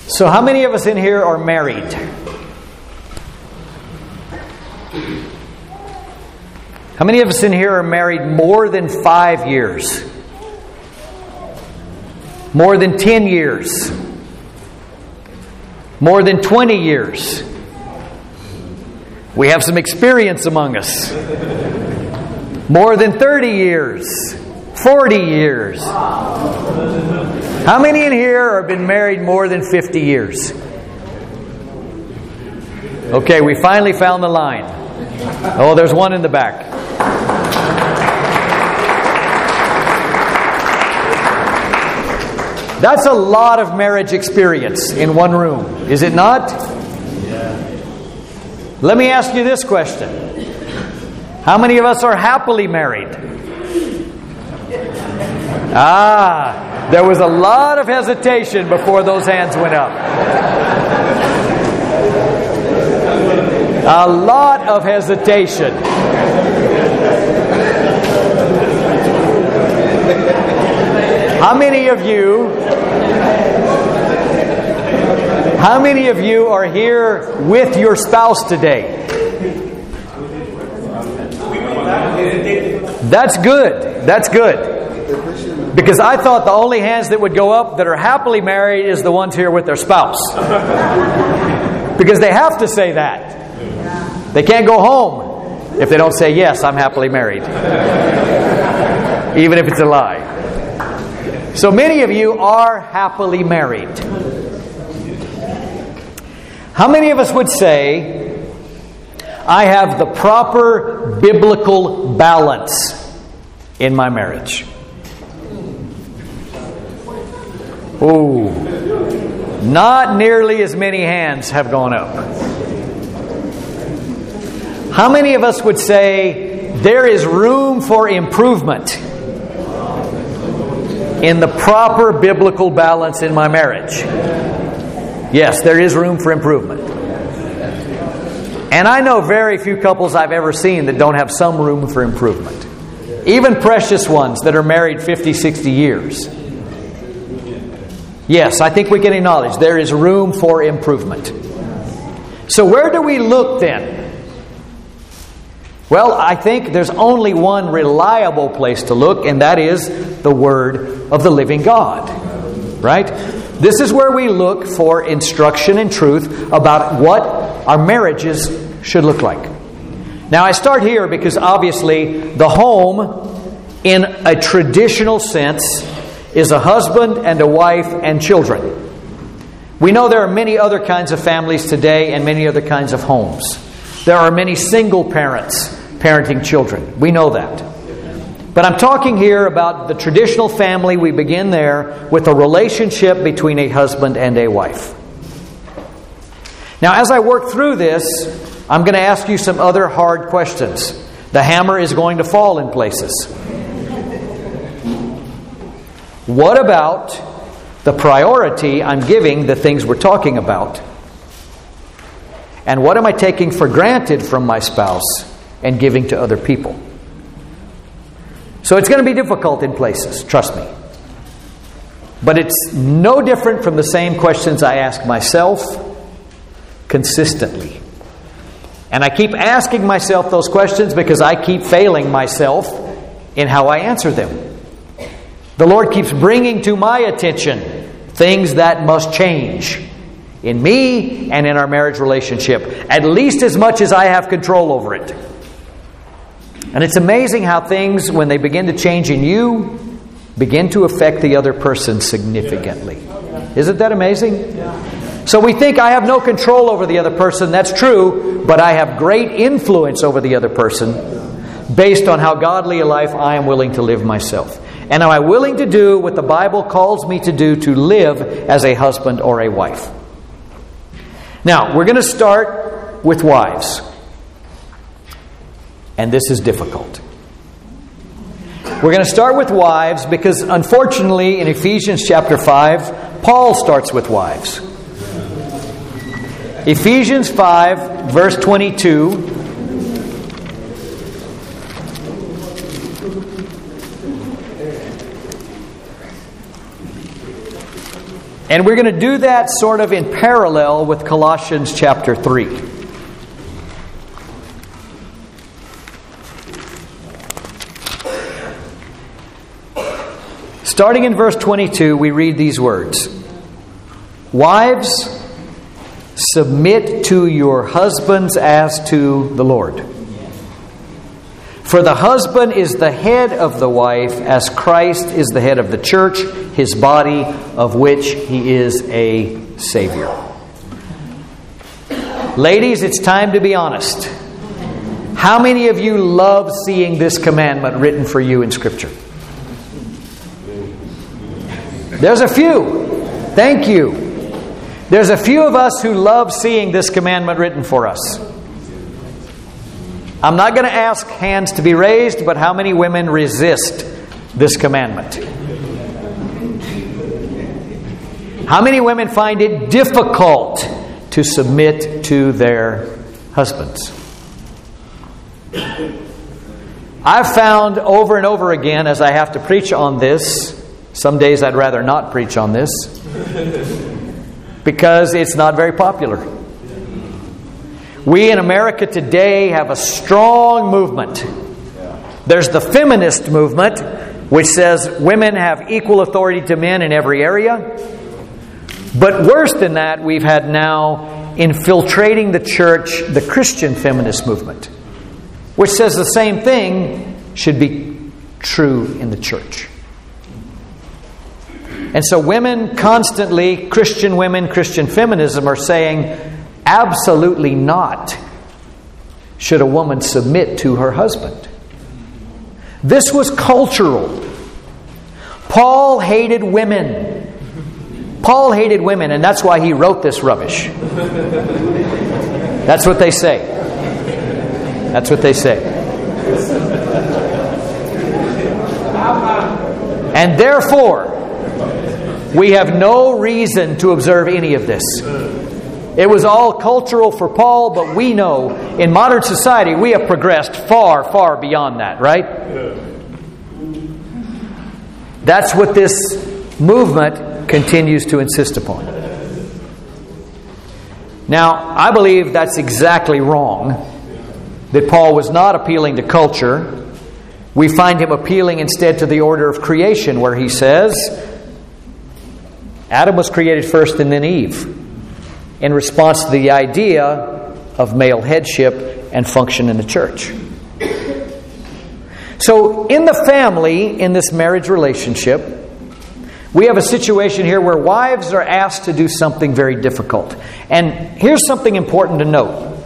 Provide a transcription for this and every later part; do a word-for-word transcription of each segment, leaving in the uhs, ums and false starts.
So how many of us in here are married? How many of us in here are married more than five years? More than ten years? More than twenty years? We have some experience among us. More than thirty years? forty years? How many in here have been married more than fifty years? Okay, we finally found the line. Oh, there's one in the back. That's a lot of marriage experience in one room, is it not? Let me ask you this question. How many of us are happily married? Ah, there was a lot of hesitation before those hands went up. A lot of hesitation. How many of you How many of you are here with your spouse today? That's good. That's good. Because I thought the only hands that would go up that are happily married is the ones here with their spouse. Because they have to say that. They can't go home if they don't say, yes, I'm happily married. Even if it's a lie. So many of you are happily married. How many of us would say, I have the proper biblical balance in my marriage? Ooh, not nearly as many hands have gone up. How many of us would say, there is room for improvement in the proper biblical balance in my marriage? Yes, there is room for improvement. And I know very few couples I've ever seen that don't have some room for improvement. Even precious ones that are married fifty, sixty years. Yes, I think we can acknowledge there is room for improvement. So where do we look then? Well, I think there's only one reliable place to look, and that is the Word of the living God. Right? This is where we look for instruction and truth about what our marriages should look like. Now, I start here because obviously the home, in a traditional sense, is a husband and a wife and children. We know there are many other kinds of families today and many other kinds of homes. There are many single parents parenting children. We know that. But I'm talking here about the traditional family. We begin there with a relationship between a husband and a wife. Now, as I work through this, I'm going to ask you some other hard questions. The hammer is going to fall in places. What about the priority I'm giving the things we're talking about? And what am I taking for granted from my spouse and giving to other people? So it's going to be difficult in places, trust me. But it's no different from the same questions I ask myself consistently. And I keep asking myself those questions because I keep failing myself in how I answer them. The Lord keeps bringing to my attention things that must change in me and in our marriage relationship, at least as much as I have control over it. And it's amazing how things, when they begin to change in you, begin to affect the other person significantly. Isn't that amazing? So we think I have no control over the other person. That's true, but I have great influence over the other person based on how godly a life I am willing to live myself. And am I willing to do what the Bible calls me to do to live as a husband or a wife? Now, we're going to start with wives. And this is difficult. We're going to start with wives because, unfortunately, in Ephesians chapter five, Paul starts with wives. Ephesians five, verse twenty-two. And we're going to do that sort of in parallel with Colossians chapter three. Starting in verse twenty-two, we read these words. Wives, submit to your husbands as to the Lord. For the husband is the head of the wife, as Christ is the head of the church, His body, of which He is a Savior. Ladies, it's time to be honest. How many of you love seeing this commandment written for you in Scripture? There's a few. Thank you. There's a few of us who love seeing this commandment written for us. I'm not going to ask hands to be raised, but how many women resist this commandment? How many women find it difficult to submit to their husbands? I've found over and over again as I have to preach on this, some days I'd rather not preach on this, because it's not very popular. We in America today have a strong movement. There's the feminist movement, which says women have equal authority to men in every area. But worse than that, we've had now infiltrating the church, the Christian feminist movement, which says the same thing should be true in the church. And so women constantly, Christian women, Christian feminism are saying, absolutely not should a woman submit to her husband. This was cultural. Paul hated women. Paul hated women, and that's why he wrote this rubbish. That's what they say. That's what they say. And therefore, we have no reason to observe any of this. It was all cultural for Paul, but we know in modern society we have progressed far, far beyond that, right? That's what this movement continues to insist upon. Now, I believe that's exactly wrong, that Paul was not appealing to culture. We find him appealing instead to the order of creation, where he says, Adam was created first and then Eve, in response to the idea of male headship and function in the church. So in the family, in this marriage relationship, we have a situation here where wives are asked to do something very difficult. And here's something important to note.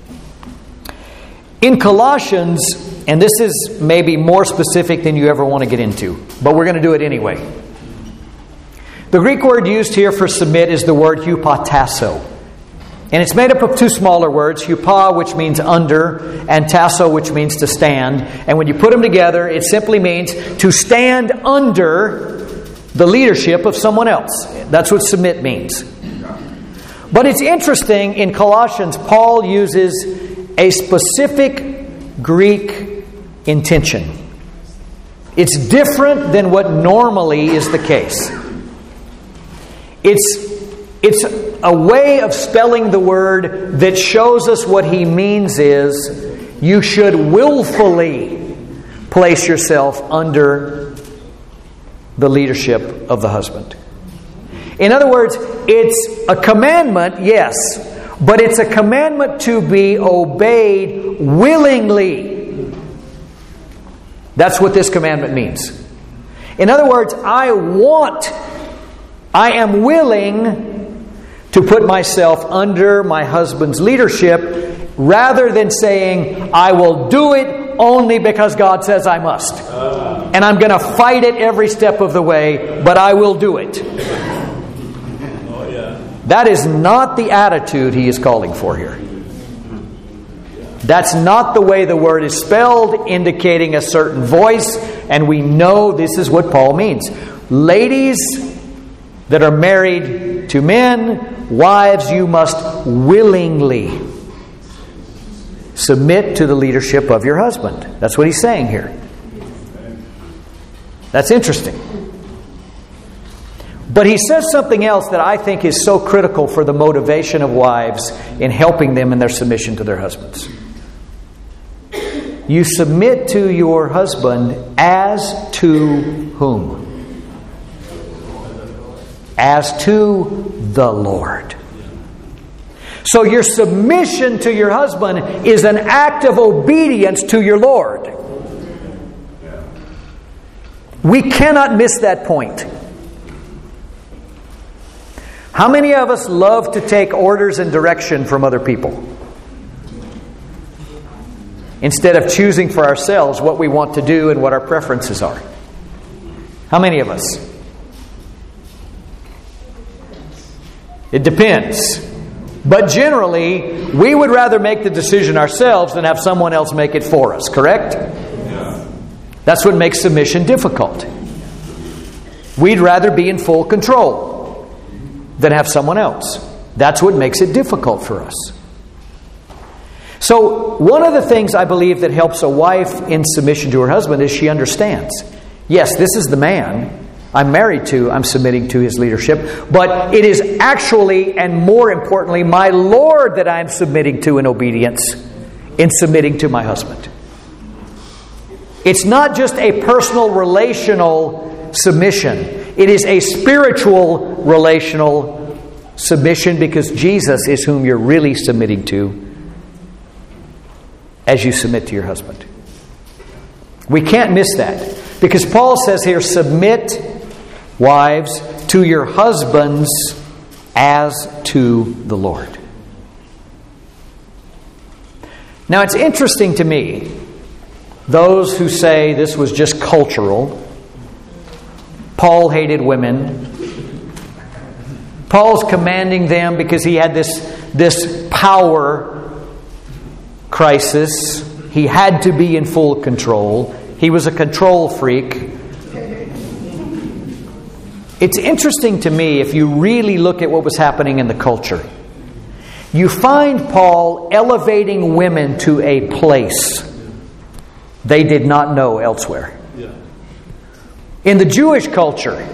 In Colossians, and this is maybe more specific than you ever want to get into, but we're going to do it anyway. The Greek word used here for submit is the word hupotasso. And it's made up of two smaller words, hupa, which means under, and tasso, which means to stand. And when you put them together, it simply means to stand under the leadership of someone else. That's what submit means. But it's interesting, in Colossians, Paul uses a specific Greek intention. It's different than what normally is the case. It's, it's a way of spelling the word that shows us what he means is you should willfully place yourself under the leadership of the husband. In other words, it's a commandment, yes, but it's a commandment to be obeyed willingly. That's what this commandment means. In other words, I want, I am willing to put myself under my husband's leadership rather than saying, I will do it only because God says I must. And I'm going to fight it every step of the way, but I will do it. That is not the attitude he is calling for here. That's not the way the word is spelled, indicating a certain voice, and we know this is what Paul means. Ladies that are married to men, wives, you must willingly submit to the leadership of your husband. That's what he's saying here. That's interesting. But he says something else that I think is so critical for the motivation of wives in helping them in their submission to their husbands. You submit to your husband as to whom? As to the Lord. So your submission to your husband is an act of obedience to your Lord. We cannot miss that point. How many of us love to take orders and direction from other people instead of choosing for ourselves what we want to do and what our preferences are? How many of us? It depends. But generally, we would rather make the decision ourselves than have someone else make it for us, correct? Yeah. That's what makes submission difficult. We'd rather be in full control than have someone else. That's what makes it difficult for us. So, one of the things I believe that helps a wife in submission to her husband is she understands. Yes, this is the man I'm married to, I'm submitting to his leadership, but it is actually, and more importantly, my Lord that I'm submitting to in obedience in submitting to my husband. It's not just a personal relational submission. It is a spiritual relational submission because Jesus is whom you're really submitting to as you submit to your husband. We can't miss that because Paul says here, submit, wives, to your husbands as to the Lord. Now it's interesting to me, those who say this was just cultural. Paul hated women. Paul's commanding them because he had this, this power crisis. He had to be in full control. He was a control freak. It's interesting to me if you really look at what was happening in the culture. You find Paul elevating women to a place they did not know elsewhere. In the Jewish culture,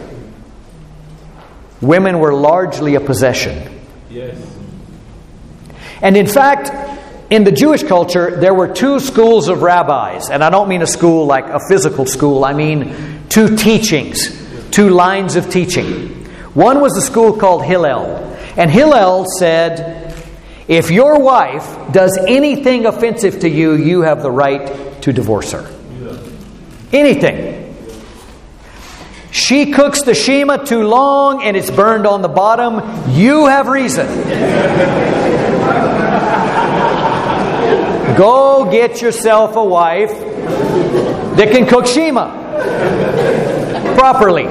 women were largely a possession. Yes. And in fact, in the Jewish culture, there were two schools of rabbis. And I don't mean a school like a physical school. I mean two teachings, two lines of teaching. One was a school called Hillel. And Hillel said, if your wife does anything offensive to you, you have the right to divorce her. Anything. She cooks the shema too long and it's burned on the bottom, you have reason. Go get yourself a wife that can cook shema properly.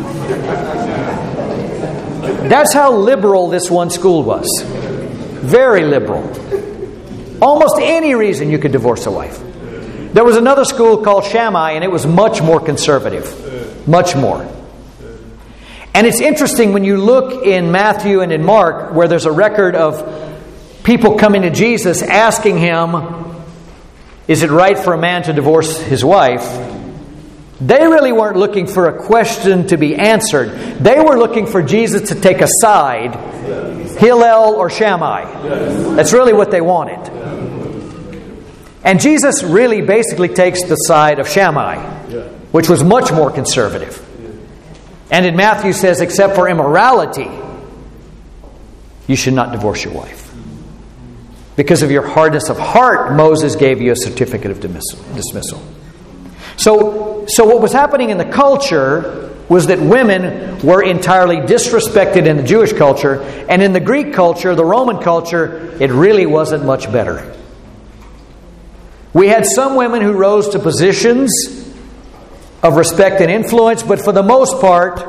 That's how liberal this one school was. Very liberal. Almost any reason you could divorce a wife. There was another school called Shammai, and it was much more conservative. Much more. And it's interesting when you look in Matthew and in Mark, where there's a record of people coming to Jesus asking him, is it right for a man to divorce his wife? They really weren't looking for a question to be answered. They were looking for Jesus to take a side, Hillel or Shammai. That's really what they wanted. And Jesus really basically takes the side of Shammai, which was much more conservative. And in Matthew says, except for immorality, you should not divorce your wife. Because of your hardness of heart, Moses gave you a certificate of dismissal. So, so what was happening in the culture was that women were entirely disrespected in the Jewish culture. And in the Greek culture, the Roman culture, it really wasn't much better. We had some women who rose to positions of respect and influence, but for the most part,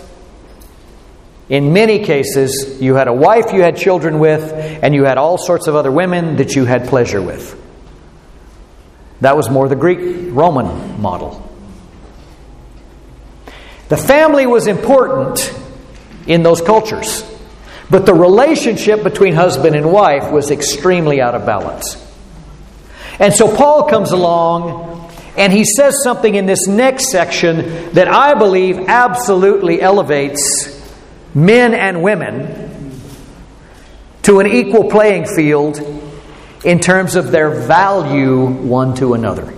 in many cases, you had a wife you had children with, and you had all sorts of other women that you had pleasure with. That was more the Greek-Roman model. The family was important in those cultures, but the relationship between husband and wife was extremely out of balance. And so Paul comes along and he says something in this next section that I believe absolutely elevates men and women to an equal playing field in terms of their value one to another.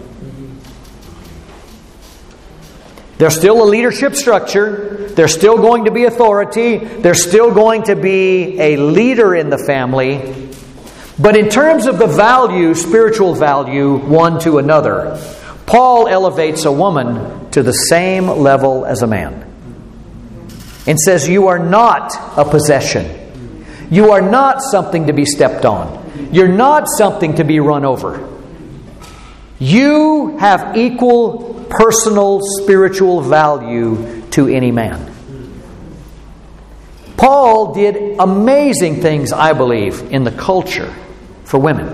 There's still a leadership structure. There's still going to be authority. There's still going to be a leader in the family. But in terms of the value, spiritual value, one to another, Paul elevates a woman to the same level as a man. And says, you are not a possession. You are not something to be stepped on. You're not something to be run over. You have equal personal spiritual value to any man. Paul did amazing things, I believe, in the culture for women.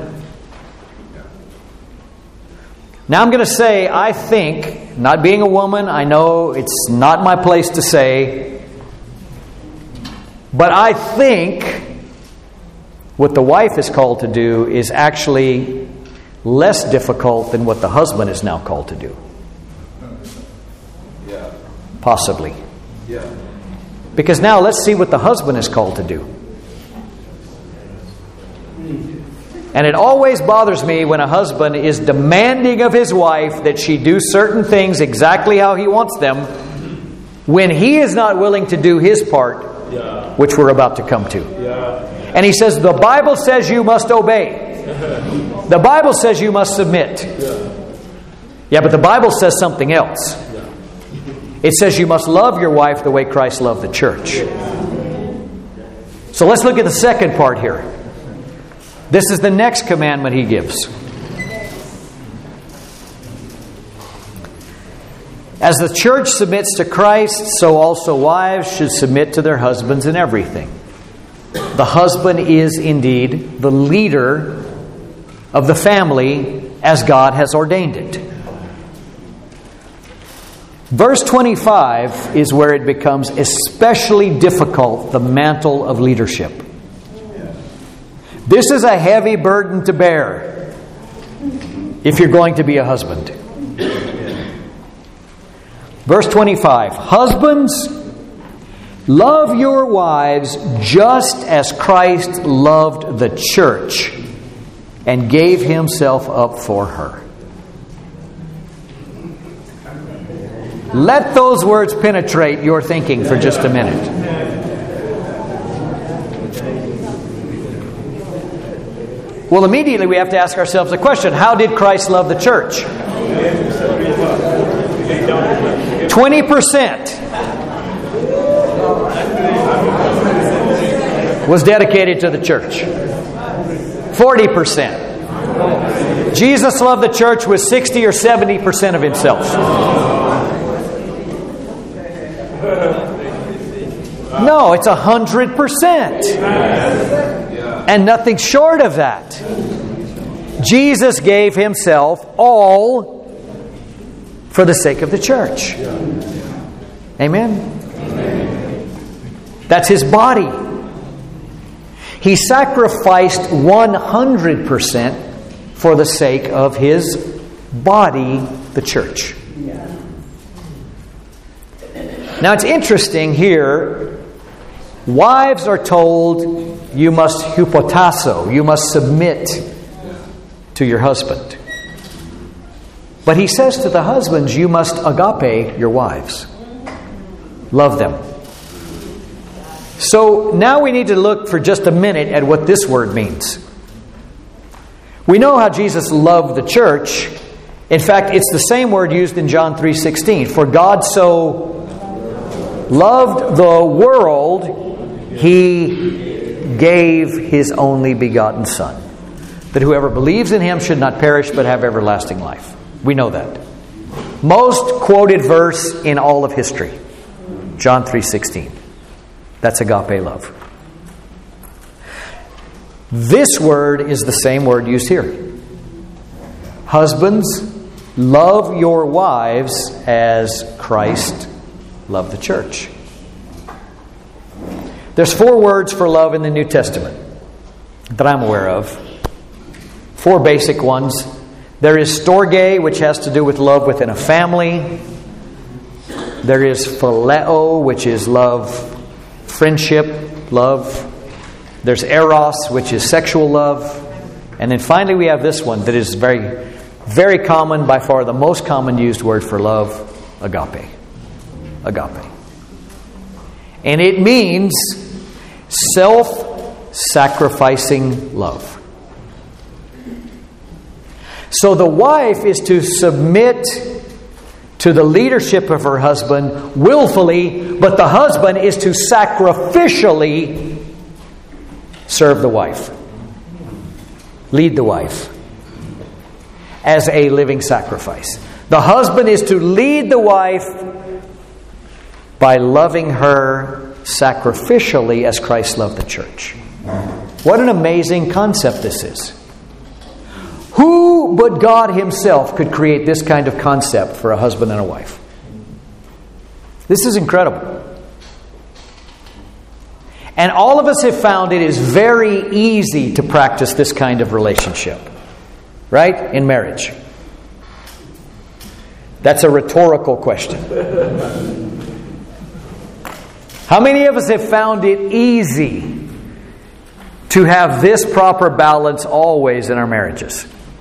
Now I'm going to say, I think, not being a woman, I know it's not my place to say, but I think what the wife is called to do is actually less difficult than what the husband is now called to do. Yeah. Possibly. Yeah. Because now let's see what the husband is called to do. And it always bothers me when a husband is demanding of his wife that she do certain things exactly how he wants them when he is not willing to do his part, Yeah. which we're about to come to. Yeah. And he says, the Bible says you must obey. The Bible says you must submit. Yeah. Yeah, but the Bible says something else. Yeah. It says you must love your wife the way Christ loved the church. So let's look at the second part here. This is the next commandment he gives. As the church submits to Christ, so also wives should submit to their husbands in everything. The husband is indeed the leader of the family as God has ordained it. Verse twenty-five is where it becomes especially difficult, the mantle of leadership. This is a heavy burden to bear if you're going to be a husband. Verse twenty-five, husbands, love your wives just as Christ loved the church and gave himself up for her. Let those words penetrate your thinking for just a minute. Well, immediately we have to ask ourselves the question, how did Christ love the church? twenty percent was dedicated to the church. forty percent. Jesus loved the church with sixty or seventy percent of himself. No, it's one hundred percent. And nothing short of that. Jesus gave himself all for the sake of the church. Amen? That's his body. He sacrificed one hundred percent for the sake of his body, the church. Now it's interesting here, wives are told you must hypotasso, you must submit to your husband. But he says to the husbands, you must agape your wives. Love them. So now we need to look for just a minute at what this word means. We know how Jesus loved the church. In fact, it's the same word used in John three sixteen. For God so loved the world, He gave His only begotten Son, that whoever believes in Him should not perish but have everlasting life. We know that. Most quoted verse in all of history. John three sixteen. That's agape love. This word is the same word used here. Husbands, love your wives as Christ loved the church. There's four words for love in the New Testament that I'm aware of. Four basic ones. There is storge, which has to do with love within a family. There is phileo, which is love friendship, love. There's eros, which is sexual love. And then finally we have this one that is very, very common, by far the most common used word for love, agape. Agape. And it means self-sacrificing love. So the wife is to submit to the leadership of her husband willfully, but the husband is to sacrificially serve the wife. Lead the wife as a living sacrifice. The husband is to lead the wife by loving her sacrificially as Christ loved the church. What an amazing concept this is. Who but God Himself could create this kind of concept for a husband and a wife? This is incredible. And all of us have found it is very easy to practice this kind of relationship. Right? In marriage. That's a rhetorical question. How many of us have found it easy to have this proper balance always in our marriages?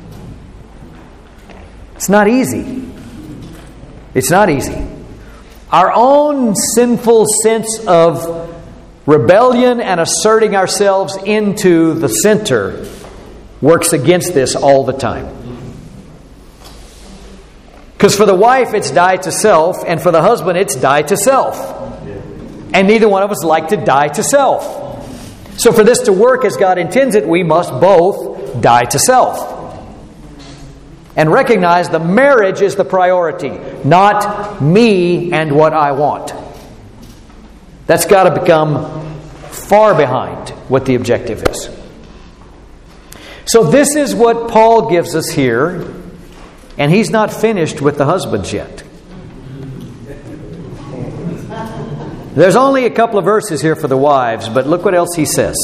It's not easy. It's not easy. Our own sinful sense of rebellion and asserting ourselves into the center works against this all the time. Because for the wife, it's die to self, and for the husband, it's die to self. And neither one of us like to die to self. So for this to work as God intends it, we must both die to self. And recognize the marriage is the priority, not me and what I want. That's got to become far behind what the objective is. So this is what Paul gives us here, and he's not finished with the husbands yet. There's only a couple of verses here for the wives, but look what else he says.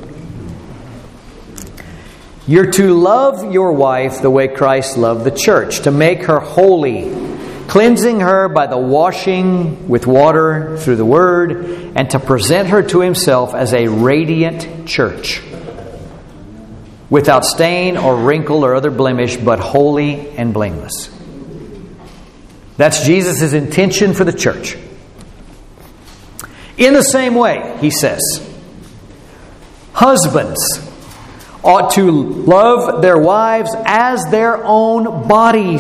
You're to love your wife the way Christ loved the church, to make her holy, cleansing her by the washing with water through the Word, and to present her to Himself as a radiant church, without stain or wrinkle or other blemish, but holy and blameless. That's Jesus' intention for the church. In the same way, he says, husbands ought to love their wives as their own bodies.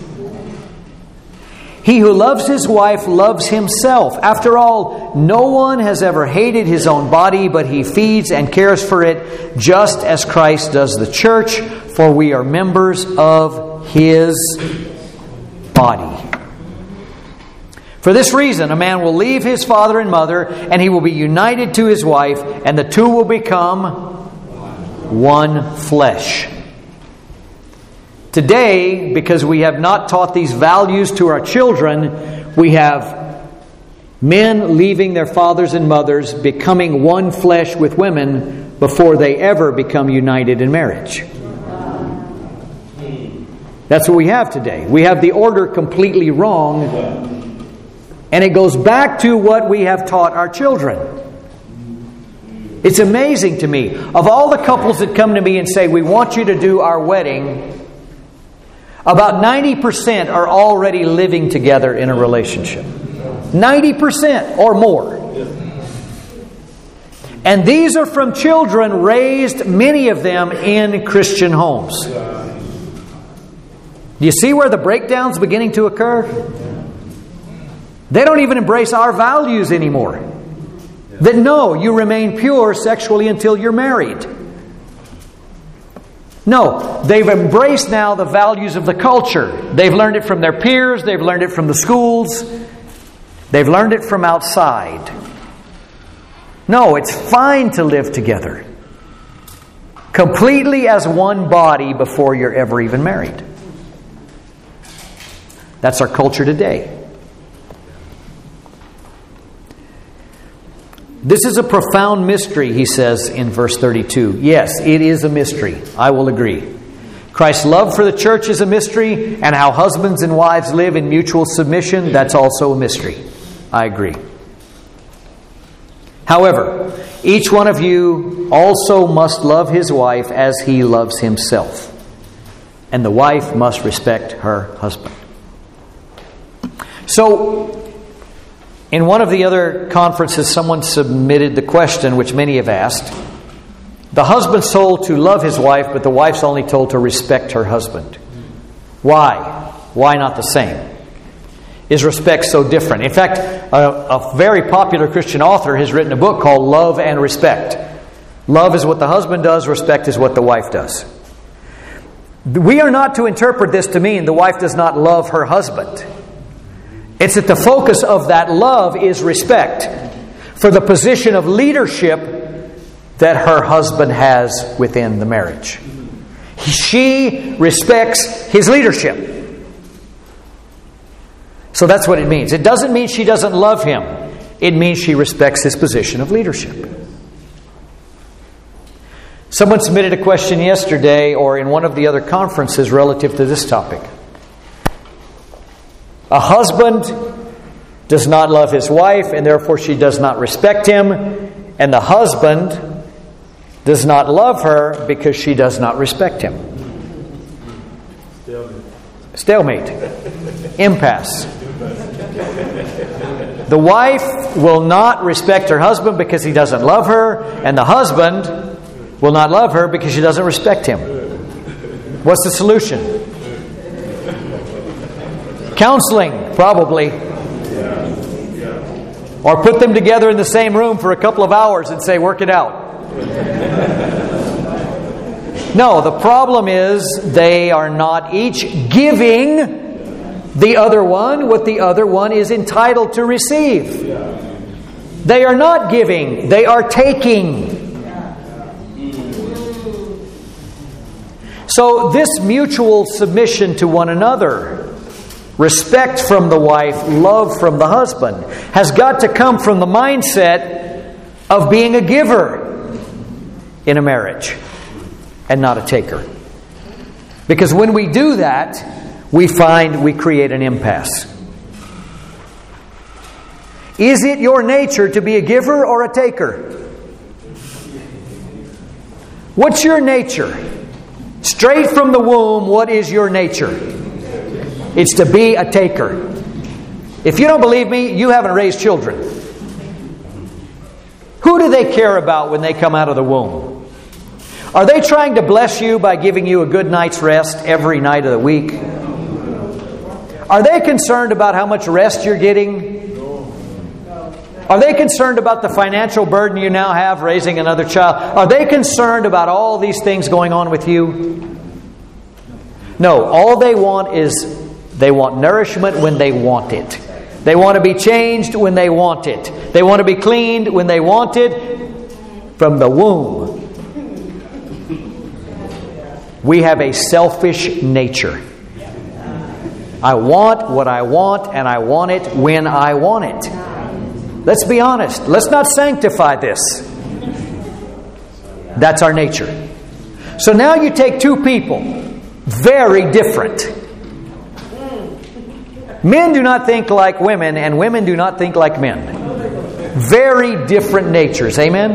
He who loves his wife loves himself. After all, no one has ever hated his own body, but he feeds and cares for it, just as Christ does the church, for we are members of His body. For this reason, a man will leave his father and mother, and he will be united to his wife, and the two will become one flesh. Today, because we have not taught these values to our children, we have men leaving their fathers and mothers, becoming one flesh with women before they ever become united in marriage. That's what we have today. We have the order completely wrong. And it goes back to what we have taught our children. It's amazing to me. Of all the couples that come to me and say, we want you to do our wedding, about ninety percent are already living together in a relationship. ninety percent or more. And these are from children raised, many of them, in Christian homes. Do you see where the breakdown's beginning to occur? They don't even embrace our values anymore. That no, you remain pure sexually until you're married. No, they've embraced now the values of the culture. They've learned it from their peers. They've learned it from the schools. They've learned it from outside. No, it's fine to live together. Completely as one body before you're ever even married. That's our culture today. This is a profound mystery, he says in verse thirty-two. Yes, it is a mystery. I will agree. Christ's love for the church is a mystery, and how husbands and wives live in mutual submission, that's also a mystery. I agree. However, each one of you also must love his wife as he loves himself, and the wife must respect her husband. So, in one of the other conferences, someone submitted the question, which many have asked. The husband's told to love his wife, but the wife's only told to respect her husband. Why? Why not the same? Is respect so different? In fact, a, a very popular Christian author has written a book called Love and Respect. Love is what the husband does, respect is what the wife does. We are not to interpret this to mean the wife does not love her husband. It's that the focus of that love is respect for the position of leadership that her husband has within the marriage. She respects his leadership. So that's what it means. It doesn't mean she doesn't love him. It means she respects his position of leadership. Someone submitted a question yesterday or in one of the other conferences relative to this topic. A husband does not love his wife and therefore she does not respect him, and the husband does not love her because she does not respect him. Stalemate. Impasse. The wife will not respect her husband because he doesn't love her, and the husband will not love her because she doesn't respect him. What's the solution? Counseling, probably. Or put them together in the same room for a couple of hours and say, work it out. No, the problem is they are not each giving the other one what the other one is entitled to receive. They are not giving, they are taking. So this mutual submission to one another, respect from the wife, love from the husband, has got to come from the mindset of being a giver in a marriage and not a taker. Because when we do that, we find we create an impasse. Is it your nature to be a giver or a taker? What's your nature? Straight from the womb, what is your nature? It's to be a taker. If you don't believe me, you haven't raised children. Who do they care about when they come out of the womb? Are they trying to bless you by giving you a good night's rest every night of the week? Are they concerned about how much rest you're getting? Are they concerned about the financial burden you now have raising another child? Are they concerned about all these things going on with you? No, all they want is they want nourishment when they want it. They want to be changed when they want it. They want to be cleaned when they want it from the womb. We have a selfish nature. I want what I want, and I want it when I want it. Let's be honest. Let's not sanctify this. That's our nature. So now you take two people, very different. Men do not think like women, and women do not think like men. Very different natures. Amen?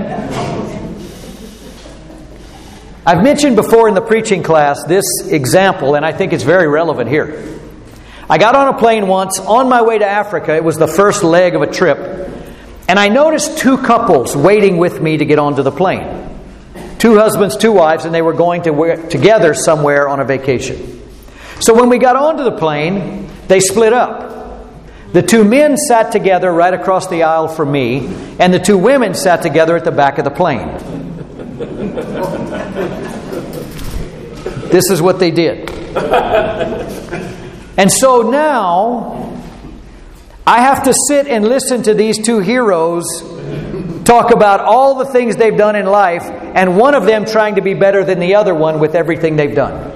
I've mentioned before in the preaching class this example, and I think it's very relevant here. I got on a plane once on my way to Africa. It was the first leg of a trip. And I noticed two couples waiting with me to get onto the plane. Two husbands, two wives, and they were going to work together somewhere on a vacation. So when we got onto the plane, they split up. The two men sat together right across the aisle from me, and the two women sat together at the back of the plane. This is what they did. And so now, I have to sit and listen to these two heroes talk about all the things they've done in life, and one of them trying to be better than the other one with everything they've done.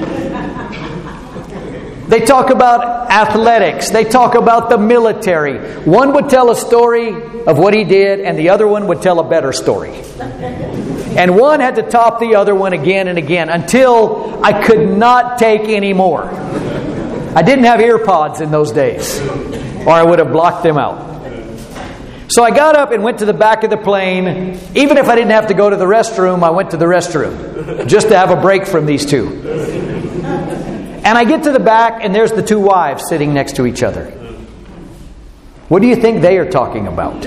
They talk about athletics. They talk about the military. One would tell a story of what he did, and the other one would tell a better story. And one had to top the other one again and again until I could not take any more. I didn't have ear pods in those days, or I would have blocked them out. So I got up and went to the back of the plane. Even if I didn't have to go to the restroom, I went to the restroom just to have a break from these two. And I get to the back, and there's the two wives sitting next to each other. What do you think they are talking about?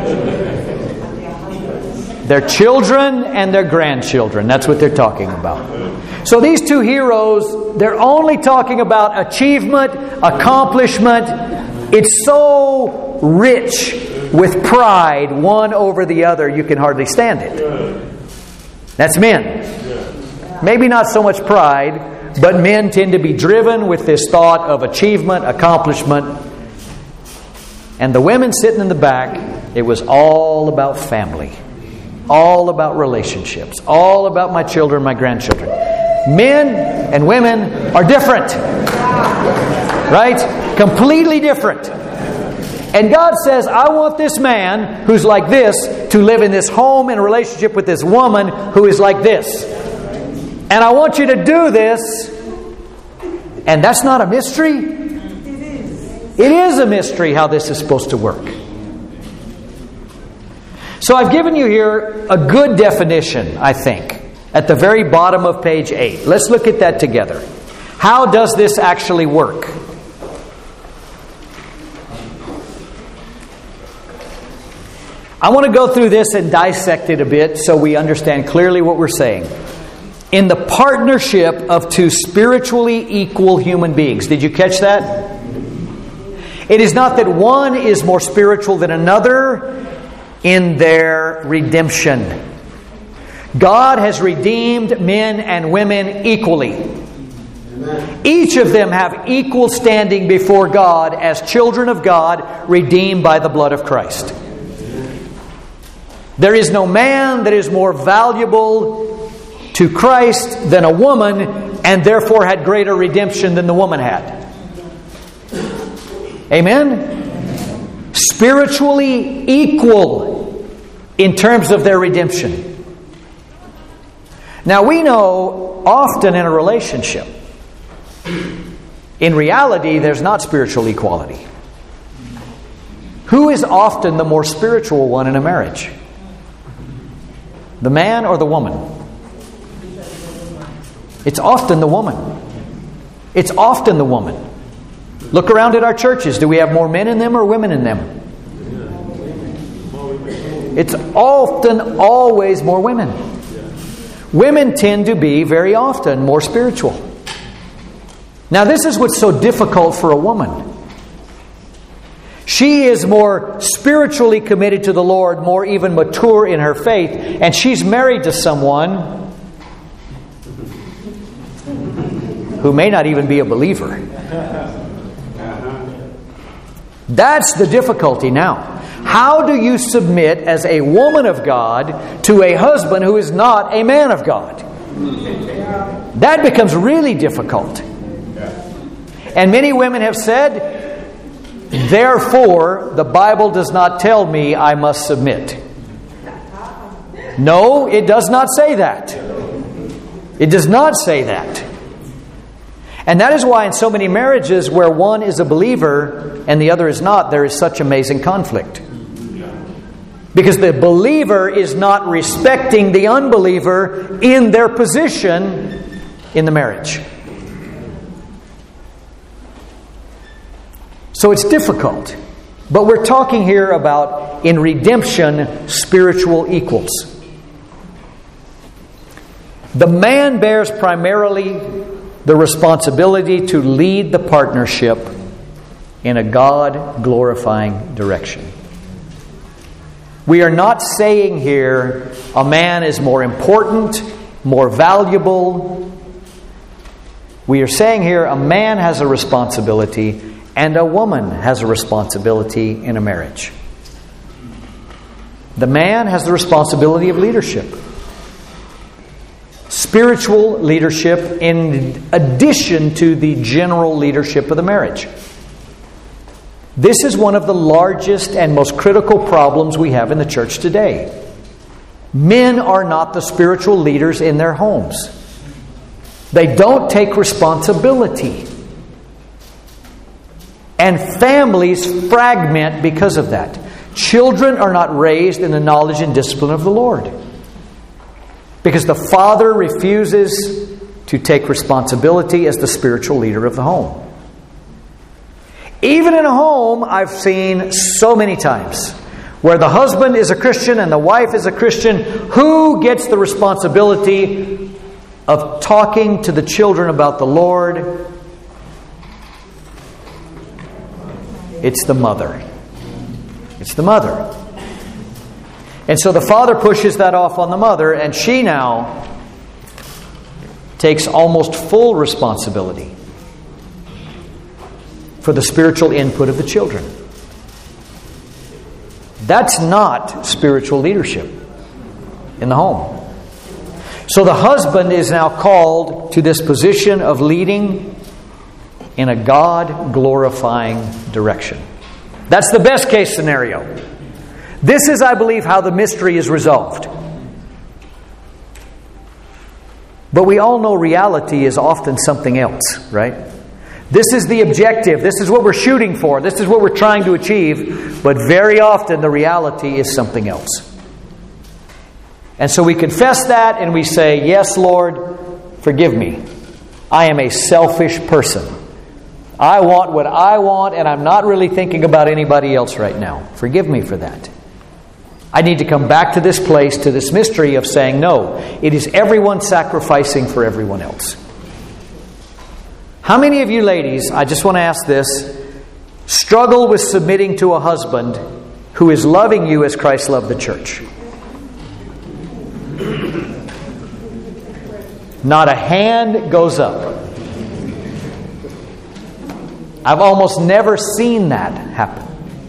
Their children and their grandchildren. That's what they're talking about. So these two heroes, they're only talking about achievement, accomplishment. It's so rich with pride, one over the other, you can hardly stand it. That's men. Maybe not so much pride, but men tend to be driven with this thought of achievement, accomplishment. And the women sitting in the back, it was all about family. All about relationships. All about my children, my grandchildren. Men and women are different. Right? Completely different. And God says, I want this man who's like this to live in this home in a relationship with this woman who is like this. And I want you to do this. And that's not a mystery. It is a mystery how this is supposed to work. So I've given you here a good definition, I think, at the very bottom of page eight. Let's look at that together. How does this actually work? I want to go through this and dissect it a bit so we understand clearly what we're saying. In the partnership of two spiritually equal human beings. Did you catch that? It is not that one is more spiritual than another in their redemption. God has redeemed men and women equally. Amen. Each of them have equal standing before God as children of God, redeemed by the blood of Christ. There is no man that is more valuable to Christ than a woman, and therefore had greater redemption than the woman had. Amen? Spiritually equal in terms of their redemption. Now we know often in a relationship, in reality, there's not spiritual equality. Who is often the more spiritual one in a marriage? The man or the woman? It's often the woman. It's often the woman. Look around at our churches. Do we have more men in them or women in them? It's often, always more women. Women tend to be, very often, more spiritual. Now, this is what's so difficult for a woman. She is more spiritually committed to the Lord, more even mature in her faith, and she's married to someone who may not even be a believer. That's the difficulty now. How do you submit as a woman of God to a husband who is not a man of God? That becomes really difficult. And many women have said, therefore, the Bible does not tell me I must submit. No, it does not say that. It does not say that. And that is why in so many marriages where one is a believer and the other is not, there is such amazing conflict. Because the believer is not respecting the unbeliever in their position in the marriage. So it's difficult. But we're talking here about, in redemption, spiritual equals. The man bears primarily the responsibility to lead the partnership in a God-glorifying direction. We are not saying here a man is more important, more valuable. We are saying here a man has a responsibility and a woman has a responsibility in a marriage. The man has the responsibility of leadership. Spiritual leadership in addition to the general leadership of the marriage. This is one of the largest and most critical problems we have in the church today. Men are not the spiritual leaders in their homes. They don't take responsibility. And families fragment because of that. Children are not raised in the knowledge and discipline of the Lord. Because the father refuses to take responsibility as the spiritual leader of the home. Even in a home, I've seen so many times where the husband is a Christian and the wife is a Christian, who gets the responsibility of talking to the children about the Lord? It's the mother. It's the mother. And so the father pushes that off on the mother, and she now takes almost full responsibility for the spiritual input of the children. That's not spiritual leadership in the home. So the husband is now called to this position of leading in a God-glorifying direction. That's the best case scenario. This is, I believe, how the mystery is resolved. But we all know reality is often something else, right? This is the objective. This is what we're shooting for. This is what we're trying to achieve. But very often the reality is something else. And so we confess that and we say, yes, Lord, forgive me. I am a selfish person. I want what I want, and I'm not really thinking about anybody else right now. Forgive me for that. I need to come back to this place, to this mystery of saying, no, it is everyone sacrificing for everyone else. How many of you ladies, I just want to ask this, struggle with submitting to a husband who is loving you as Christ loved the church? Not a hand goes up. I've almost never seen that happen.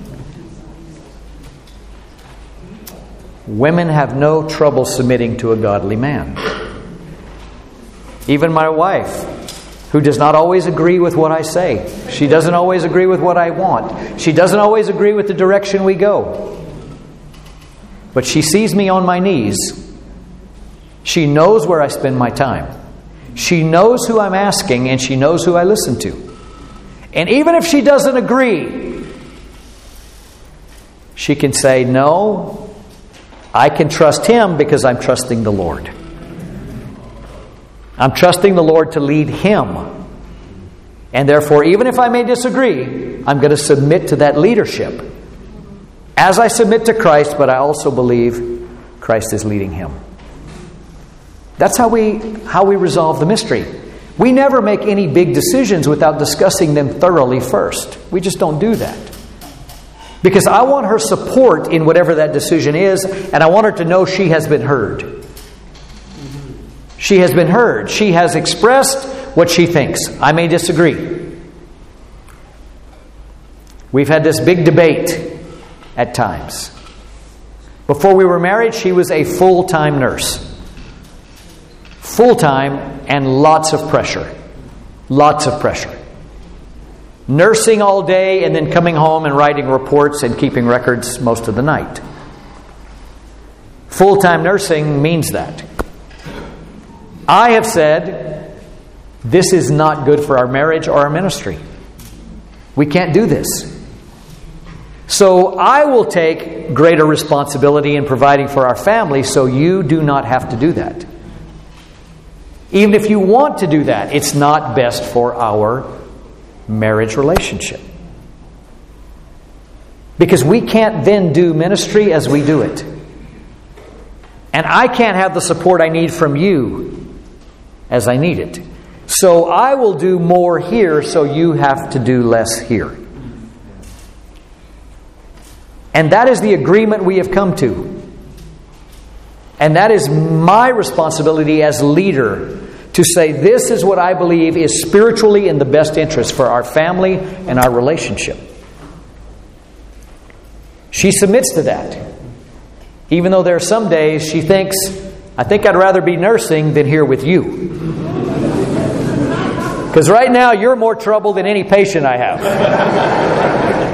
Women have no trouble submitting to a godly man. Even my wife, who does not always agree with what I say. She doesn't always agree with what I want. She doesn't always agree with the direction we go. But she sees me on my knees. She knows where I spend my time. She knows who I'm asking, and she knows who I listen to. And even if she doesn't agree, she can say, no, I can trust him because I'm trusting the Lord. I'm trusting the Lord to lead him. And therefore, even if I may disagree, I'm going to submit to that leadership. As I submit to Christ, but I also believe Christ is leading him. That's how we, how we resolve the mystery. We never make any big decisions without discussing them thoroughly first. We just don't do that. Because I want her support in whatever that decision is, and I want her to know she has been heard. She has been heard. She has expressed what she thinks. I may disagree. We've had this big debate at times. Before we were married, she was a full-time nurse. Full-time and lots of pressure. Lots of pressure. Nursing all day and then coming home and writing reports and keeping records most of the night. Full-time nursing means that. I have said, this is not good for our marriage or our ministry. We can't do this. So I will take greater responsibility in providing for our family, so you do not have to do that. Even if you want to do that, it's not best for our marriage relationship. Because we can't then do ministry as we do it. And I can't have the support I need from you as I need it. So I will do more here, so you have to do less here. And that is the agreement we have come to. And that is my responsibility as leader to say, this is what I believe is spiritually in the best interest for our family and our relationship. She submits to that. Even though there are some days she thinks, I think I'd rather be nursing than here with you. Because right now you're more trouble than any patient I have.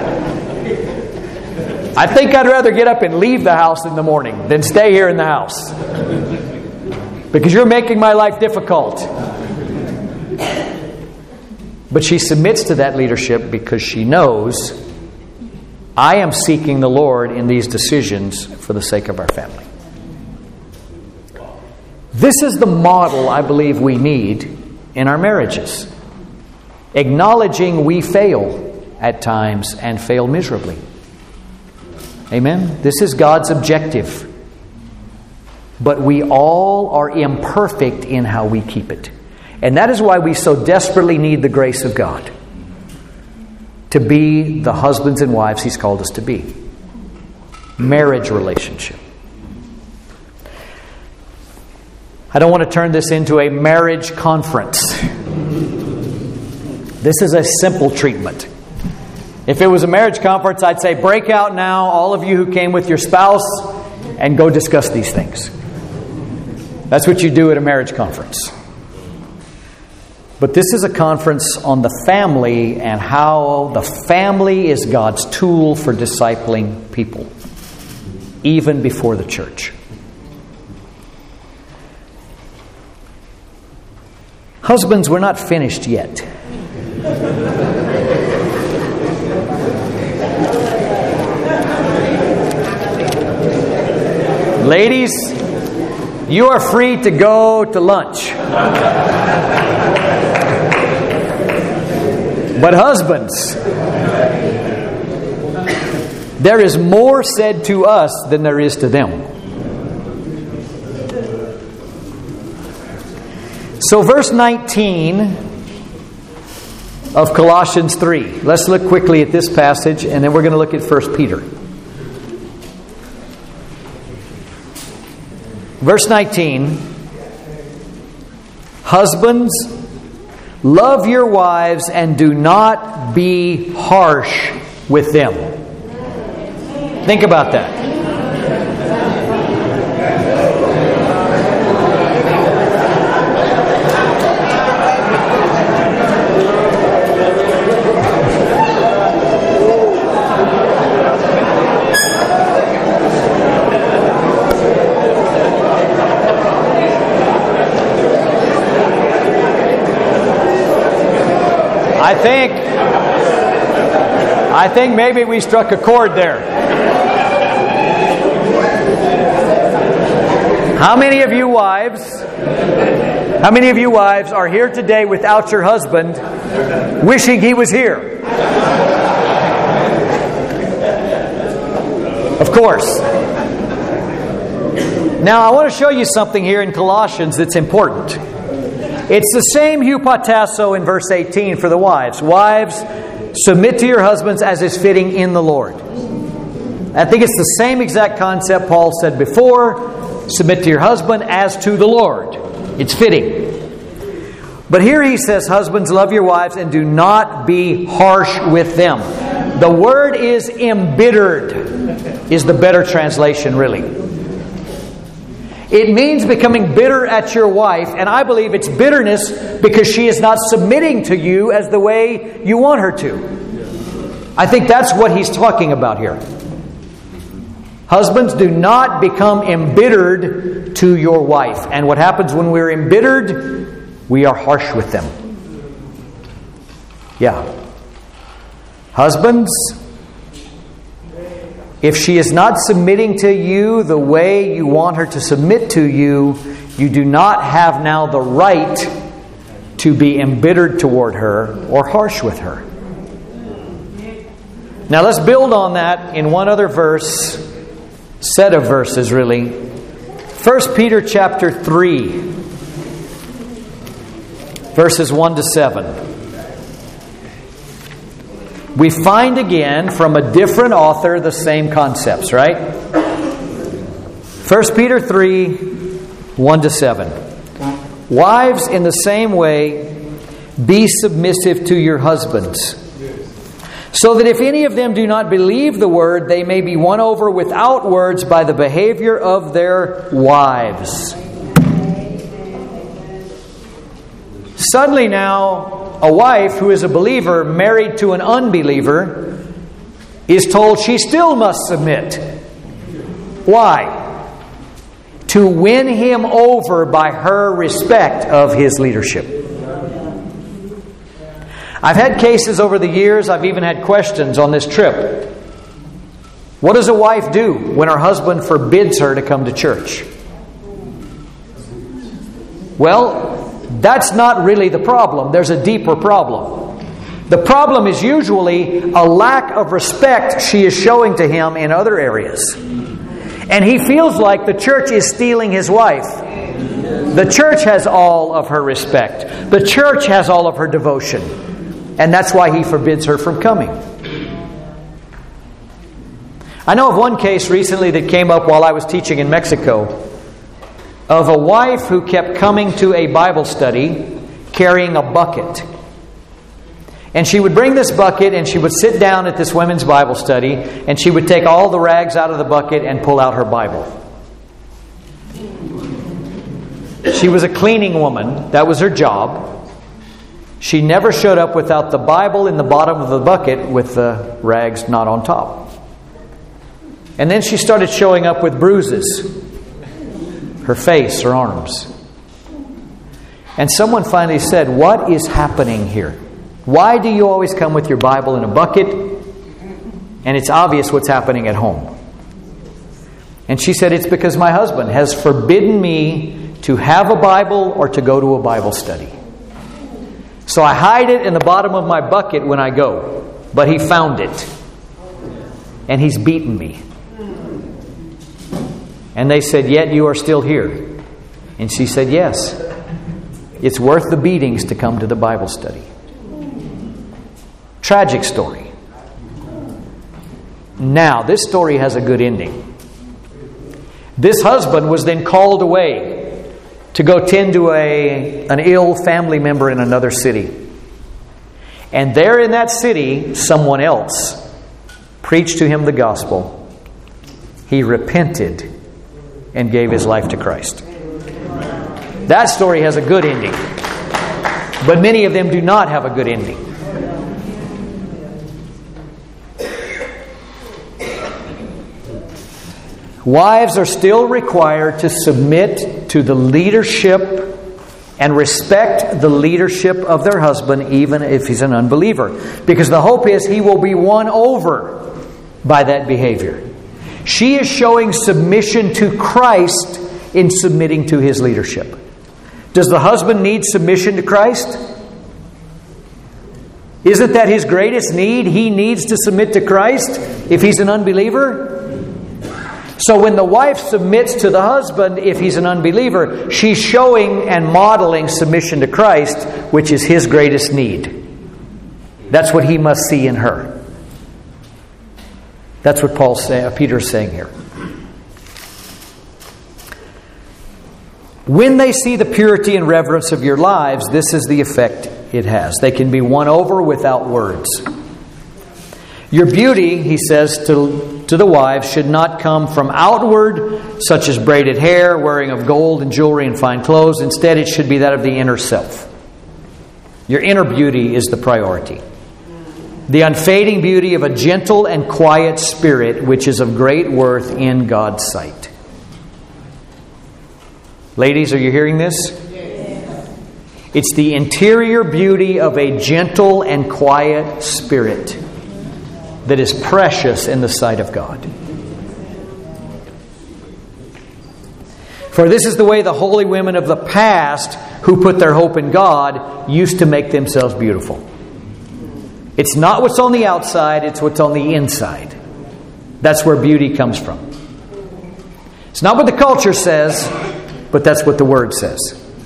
I think I'd rather get up and leave the house in the morning than stay here in the house. Because you're making my life difficult. But she submits to that leadership because she knows I am seeking the Lord in these decisions for the sake of our family. This is the model I believe we need in our marriages. Acknowledging we fail at times and fail miserably. Amen? This is God's objective. But we all are imperfect in how we keep it. And that is why we so desperately need the grace of God to be the husbands and wives He's called us to be. Marriage relationship. I don't want to turn this into a marriage conference. This is a simple treatment. If it was a marriage conference, I'd say break out now, all of you who came with your spouse, and go discuss these things. That's what you do at a marriage conference. But this is a conference on the family and how the family is God's tool for discipling people, even before the church. Husbands, we're not finished yet. Ladies, you are free to go to lunch. But husbands, there is more said to us than there is to them. So verse nineteen of Colossians three. Let's look quickly at this passage, and then we're going to look at First Peter. Verse nineteen. Husbands, love your wives and do not be harsh with them. Think about that. I think, I think maybe we struck a chord there. How many of you wives, how many of you wives are here today without your husband, wishing he was here? Of course. Now I want to show you something here in Colossians that's important. It's the same hupotasso in verse eighteen for the wives. Wives, submit to your husbands as is fitting in the Lord. I think it's the same exact concept Paul said before. Submit to your husband as to the Lord. It's fitting. But here he says, husbands, love your wives and do not be harsh with them. The word is embittered, is the better translation really. It means becoming bitter at your wife, and I believe it's bitterness because she is not submitting to you as the way you want her to. I think that's what he's talking about here. Husbands, do not become embittered to your wife. And what happens when we're embittered? We are harsh with them. Yeah. Husbands, if she is not submitting to you the way you want her to submit to you, you do not have now the right to be embittered toward her or harsh with her. Now let's build on that in one other verse, set of verses really. First Peter chapter three, verses one to seven. We find again from a different author the same concepts, right? First Peter three, one to seven. Wives, in the same way, be submissive to your husbands, so that if any of them do not believe the word, they may be won over without words by the behavior of their wives. Suddenly now, a wife who is a believer married to an unbeliever is told she still must submit. Why? To win him over by her respect of his leadership. I've had cases over the years, I've even had questions on this trip. What does a wife do when her husband forbids her to come to church? Well, that's not really the problem. There's a deeper problem. The problem is usually a lack of respect she is showing to him in other areas. And he feels like the church is stealing his wife. The church has all of her respect. The church has all of her devotion. And that's why he forbids her from coming. I know of one case recently that came up while I was teaching in Mexico, of a wife who kept coming to a Bible study carrying a bucket. And she would bring this bucket and she would sit down at this women's Bible study and she would take all the rags out of the bucket and pull out her Bible. She was a cleaning woman. That was her job. She never showed up without the Bible in the bottom of the bucket with the rags not on top. And then she started showing up with bruises. Her face, her arms. And someone finally said, "What is happening here? Why do you always come with your Bible in a bucket? And it's obvious what's happening at home." And she said, "It's because my husband has forbidden me to have a Bible or to go to a Bible study. So I hide it in the bottom of my bucket when I go. But he found it. And he's beaten me." And they said, "Yet you are still here." And she said, "Yes. It's worth the beatings to come to the Bible study." Tragic story. Now, this story has a good ending. This husband was then called away to go tend to a, an ill family member in another city. And there in that city, someone else preached to him the gospel. He repented and gave his life to Christ. That story has a good ending. But many of them do not have a good ending. Wives are still required to submit to the leadership and respect the leadership of their husband, even if he's an unbeliever. Because the hope is he will be won over by that behavior. She is showing submission to Christ in submitting to his leadership. Does the husband need submission to Christ? Isn't that his greatest need? He needs to submit to Christ if he's an unbeliever. So when the wife submits to the husband, if he's an unbeliever, she's showing and modeling submission to Christ, which is his greatest need. That's what he must see in her. That's what Paul say, uh, Peter's saying here. When they see the purity and reverence of your lives, this is the effect it has. They can be won over without words. Your beauty, he says to, to the wives, should not come from outward, such as braided hair, wearing of gold and jewelry and fine clothes. Instead, it should be that of the inner self. Your inner beauty is the priority. The unfading beauty of a gentle and quiet spirit, which is of great worth in God's sight. Ladies, are you hearing this? It's the interior beauty of a gentle and quiet spirit that is precious in the sight of God. For this is the way the holy women of the past who put their hope in God used to make themselves beautiful. It's not what's on the outside, it's what's on the inside. That's where beauty comes from. It's not what the culture says, but that's what the Word says.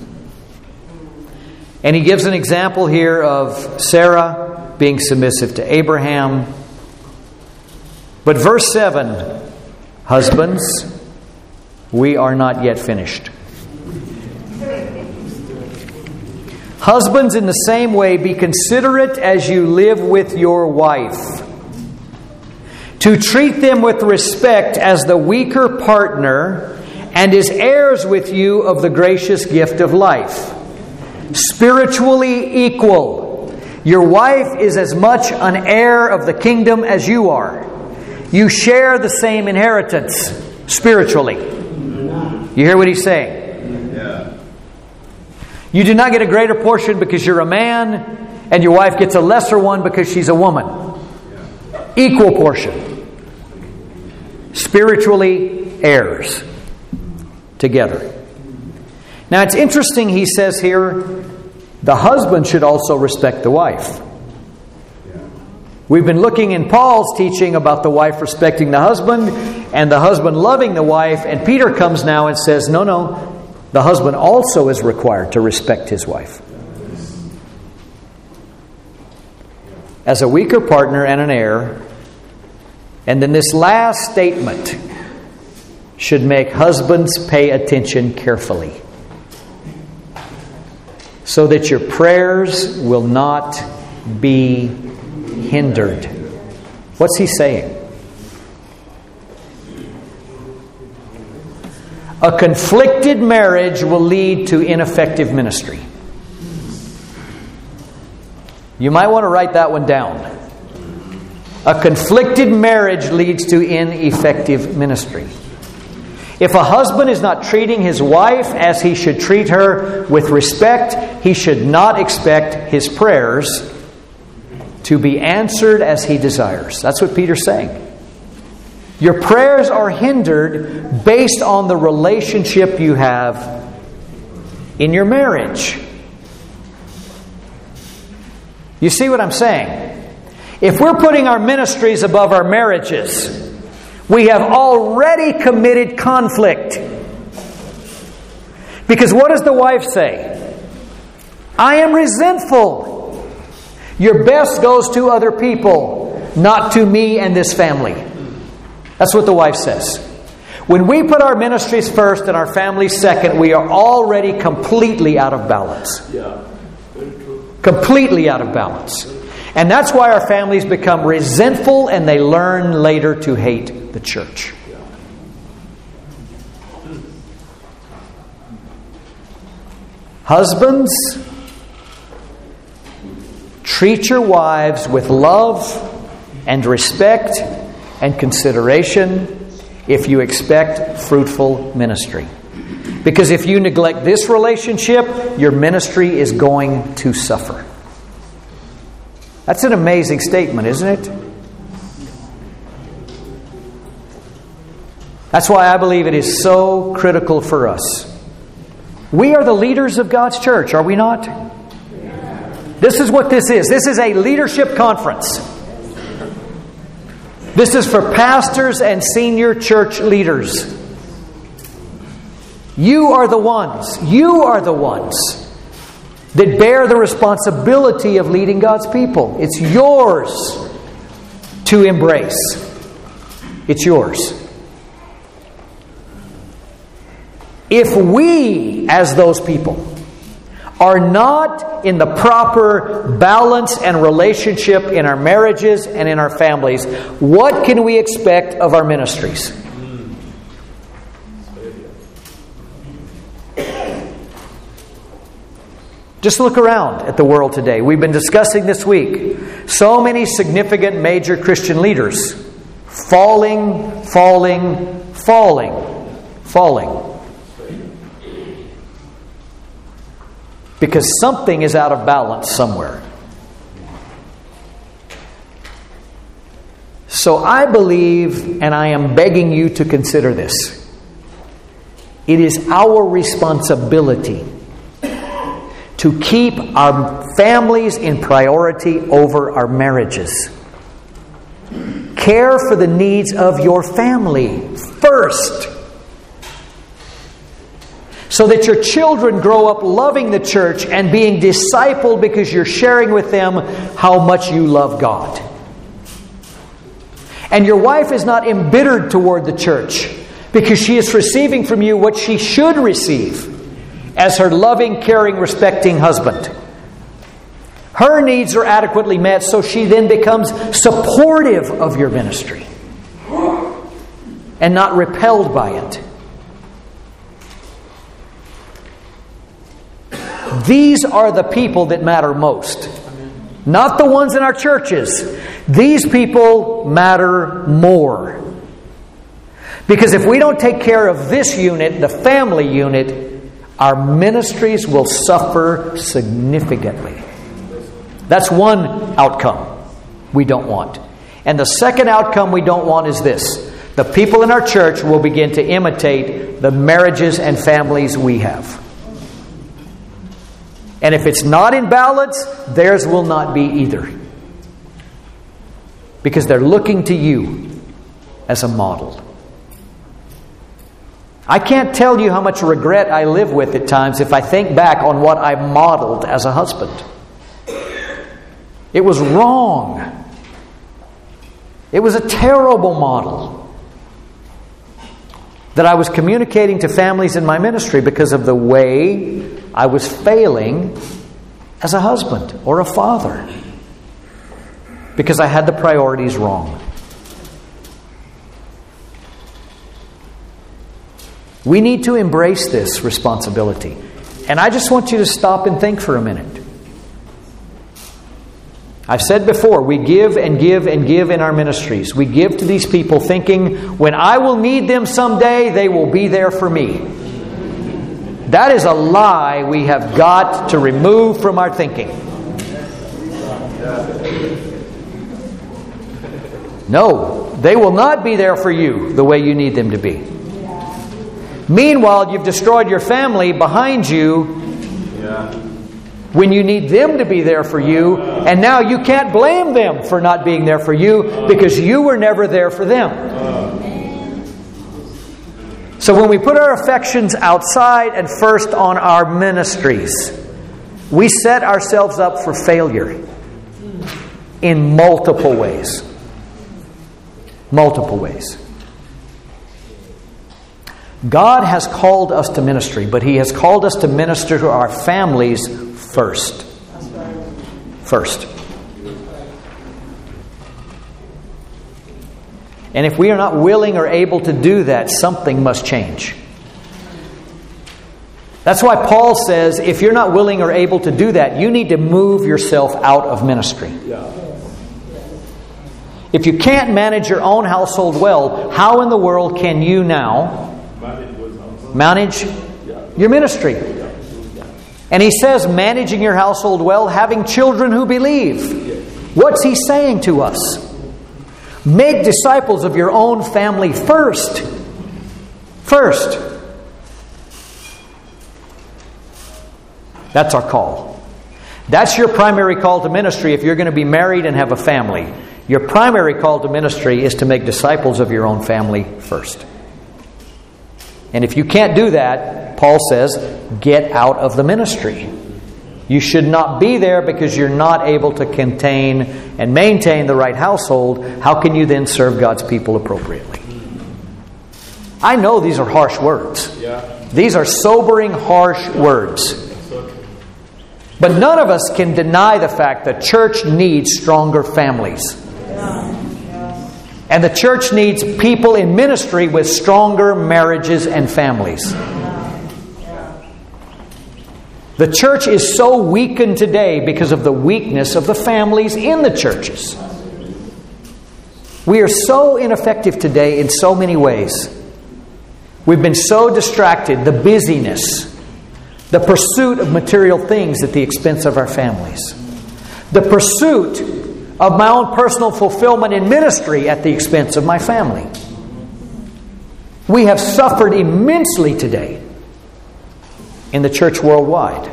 And he gives an example here of Sarah being submissive to Abraham. But verse seven, husbands, we are not yet finished. Husbands, in the same way, be considerate as you live with your wife, to treat them with respect as the weaker partner and as heirs with you of the gracious gift of life. Spiritually equal. Your wife is as much an heir of the kingdom as you are. You share the same inheritance spiritually. You hear what he's saying? You do not get a greater portion because you're a man, and your wife gets a lesser one because she's a woman. Equal portion. spiritually heirs together. Now it's interesting, he says here, the husband should also respect the wife. We've been looking in Paul's teaching about the wife respecting the husband and the husband loving the wife, and Peter comes now and says, no, no, the husband also is required to respect his wife as a weaker partner and an heir. And then this last statement should make husbands pay attention carefully, so that your prayers will not be hindered. What's he saying? A conflicted marriage will lead to ineffective ministry. You might want to write that one down. A conflicted marriage leads to ineffective ministry. If a husband is not treating his wife as he should treat her with respect, he should not expect his prayers to be answered as he desires. That's what Peter's saying. Your prayers are hindered based on the relationship you have in your marriage. You see what I'm saying? If we're putting our ministries above our marriages, we have already committed conflict. Because what does the wife say? I am resentful. Your best goes to other people, not to me and this family. That's what the wife says. When we put our ministries first and our families second, we are already completely out of balance. Yeah, very true. Completely out of balance. And that's why our families become resentful and they learn later to hate the church. Husbands, treat your wives with love and respect and consideration if you expect fruitful ministry. Because if you neglect this relationship, your ministry is going to suffer. That's an amazing statement, isn't it? That's why I believe it is so critical for us. We are the leaders of God's church, are we not? This is what this is. This is a leadership conference. This is for pastors and senior church leaders. You are the ones, you are the ones that bear the responsibility of leading God's people. It's yours to embrace. It's yours. If we, as those people, are not in the proper balance and relationship in our marriages and in our families, what can we expect of our ministries? Just look around at the world today. We've been discussing this week so many significant major Christian leaders falling, falling, falling, falling. Because something is out of balance somewhere. So I believe, and I am begging you to consider this, it is our responsibility to keep our families in priority over our marriages. Care for the needs of your family first, so that your children grow up loving the church and being discipled because you're sharing with them how much you love God. And your wife is not embittered toward the church because she is receiving from you what she should receive as her loving, caring, respecting husband. Her needs are adequately met, so she then becomes supportive of your ministry and not repelled by it. These are the people that matter most. Not the ones in our churches. These people matter more. Because if we don't take care of this unit, the family unit, our ministries will suffer significantly. That's one outcome we don't want. And the second outcome we don't want is this: the people in our church will begin to imitate the marriages and families we have. And if it's not in balance, theirs will not be either. Because they're looking to you as a model. I can't tell you how much regret I live with at times if I think back on what I modeled as a husband. It was wrong. It was a terrible model that I was communicating to families in my ministry because of the way I was failing as a husband or a father. Because I had the priorities wrong. We need to embrace this responsibility. And I just want you to stop and think for a minute. I've said before, we give and give and give in our ministries. We give to these people thinking, when I will need them someday, they will be there for me. That is a lie we have got to remove from our thinking. No, they will not be there for you the way you need them to be. Meanwhile, you've destroyed your family behind you when you need them to be there for you, and now you can't blame them for not being there for you because you were never there for them. So when we put our affections outside and first on our ministries, we set ourselves up for failure in multiple ways. Multiple ways. God has called us to ministry, but He has called us to minister to our families first. First. And if we are not willing or able to do that, something must change. That's why Paul says, if you're not willing or able to do that, you need to move yourself out of ministry. If you can't manage your own household well, how in the world can you now manage your ministry? And he says, managing your household well, having children who believe. What's he saying to us? Make disciples of your own family first. First. That's our call. That's your primary call to ministry if you're going to be married and have a family. Your primary call to ministry is to make disciples of your own family first. And if you can't do that, Paul says, get out of the ministry. You should not be there because you're not able to contain and maintain the right household. How can you then serve God's people appropriately? I know these are harsh words. These are sobering, harsh words. But none of us can deny the fact that church needs stronger families. And the church needs people in ministry with stronger marriages and families. The church is so weakened today because of the weakness of the families in the churches. We are so ineffective today in so many ways. We've been so distracted, the busyness, the pursuit of material things at the expense of our families, the pursuit of my own personal fulfillment in ministry at the expense of my family. We have suffered immensely today in the church worldwide.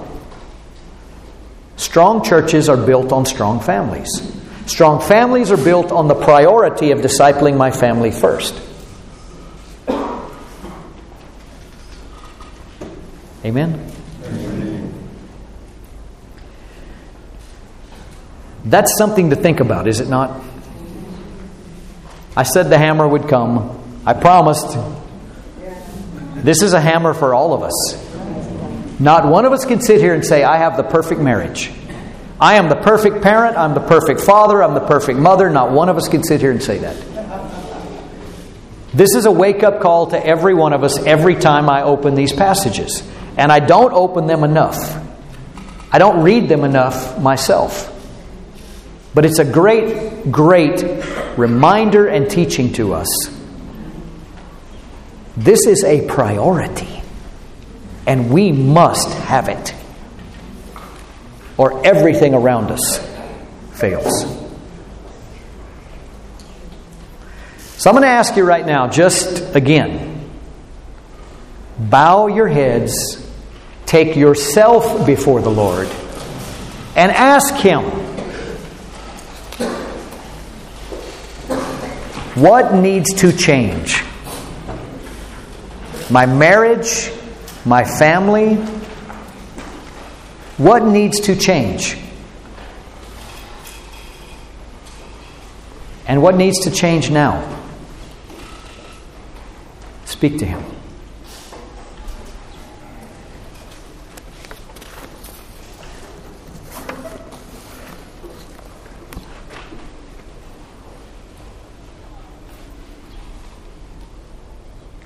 Strong churches are built on strong families. Strong families are built on the priority of discipling my family first. Amen? Amen. That's something to think about, is it not? I said the hammer would come. I promised. This is a hammer for all of us. Not one of us can sit here and say, I have the perfect marriage. I am the perfect parent. I'm the perfect father. I'm the perfect mother. Not one of us can sit here and say that. This is a wake-up call to every one of us every time I open these passages. And I don't open them enough. I don't read them enough myself. But it's a great, great reminder and teaching to us. This is a priority. And we must have it. Or everything around us fails. So I'm going to ask you right now, just again, bow your heads, take yourself before the Lord, and ask Him, what needs to change? My marriage, my family, what needs to change? And what needs to change now? Speak to Him.